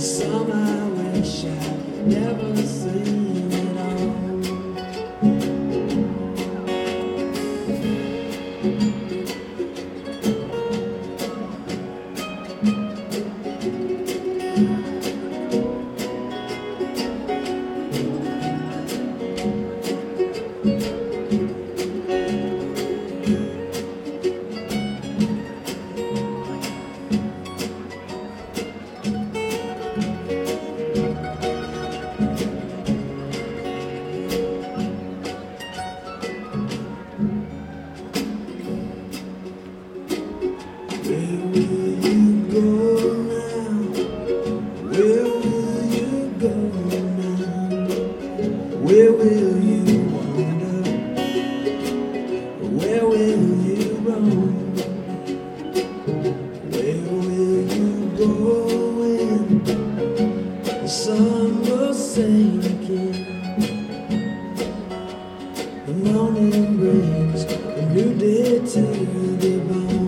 Some I wish I'd never seen at all. Where will you go now? Where will you go now? Where will you wander? Where will you roam? Where will you go when the sun goes sinking? The morning brings a new day to the bone.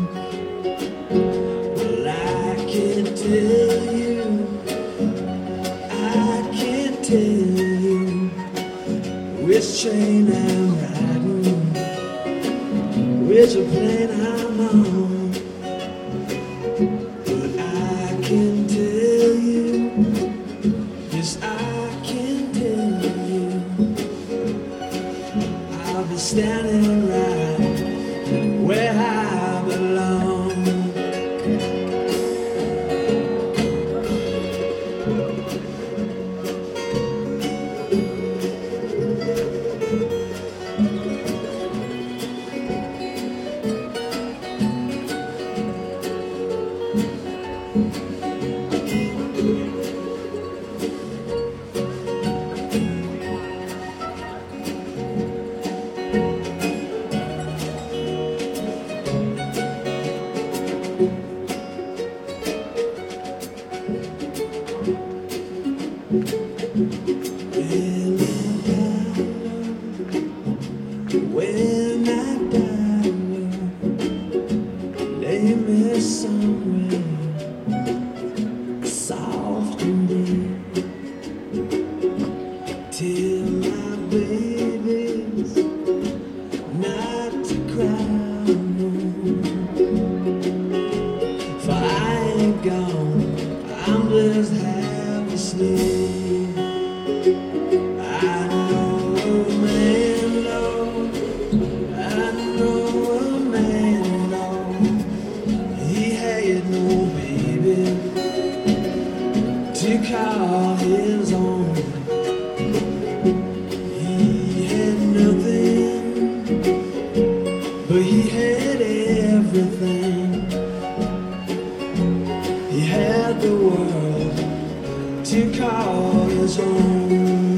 I can't tell you which train I'm riding, which plane I'm on, but I can tell you, yes I can tell you, I'll be standing right where I belong. When I die, lay me somewhere soft and deep, till my baby's not to cry no more. For I ain't gone, I'm just half asleep. I know a man, Lord, I know a man, Lord, he had no baby to call his own. He had nothing, but he had everything. He had the world to call his own.